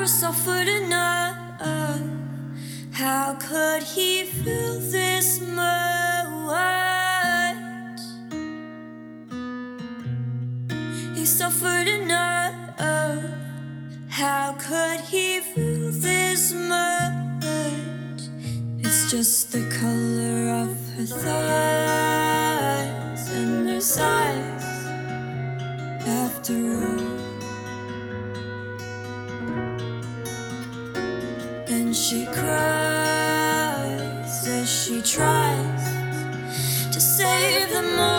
never suffered enough. How could he feel this much? He suffered enough. How could he feel this much? It's just the color of her thighs and her sighs. After all, and she cries as she tries to save them all.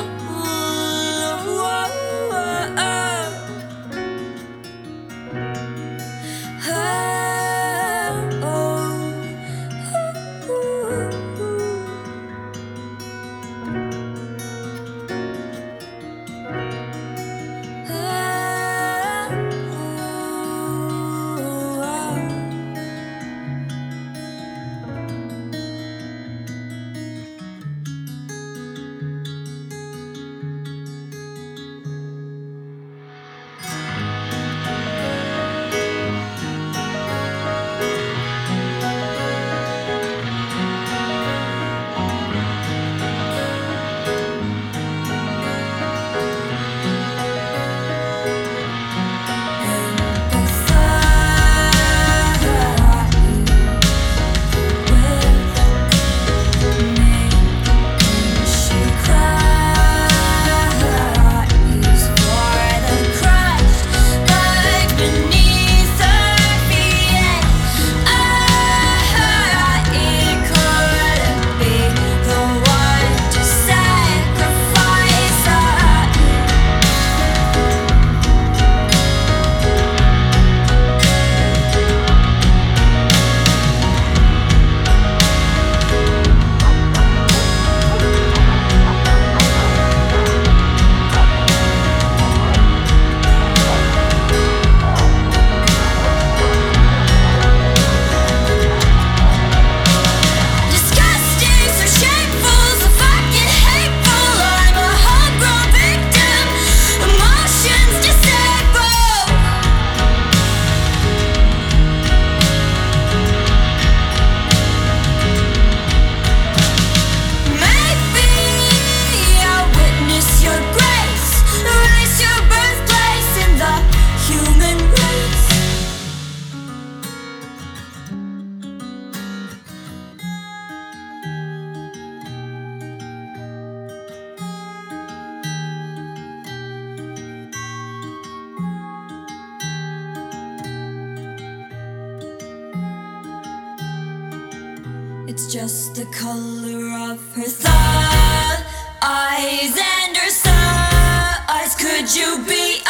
It's just the color of her thighs and her sighs. Could you be